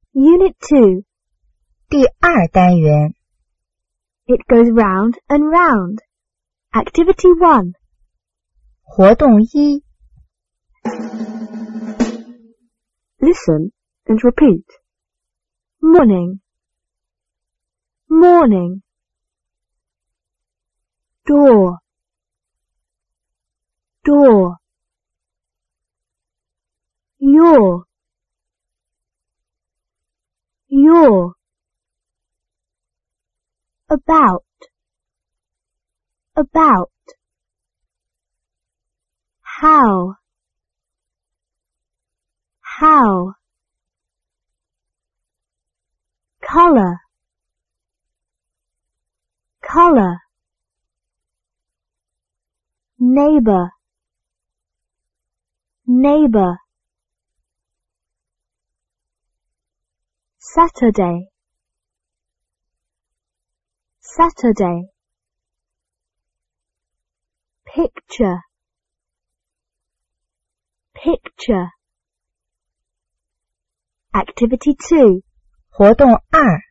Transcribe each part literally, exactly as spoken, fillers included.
Unit two. 第二单元 It goes round and round. Activity one. 活动一 Listen and repeat. Morning. Morning. Door. Door. Your. Your. About. About. How. How. Color. Color. Neighbor. Neighbor. Saturday. Saturday. Picture. Picture. Activity two. 活动二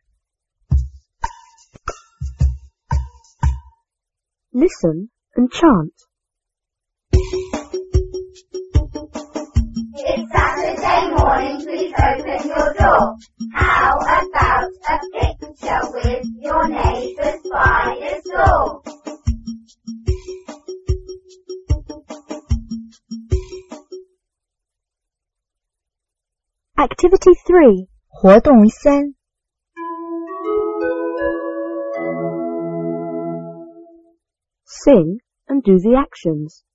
Listen and chant. It's Saturday morning, please open your door. How about a picture with your neighbour's spider's door? Activity three. 活动三 Sing and do the actions.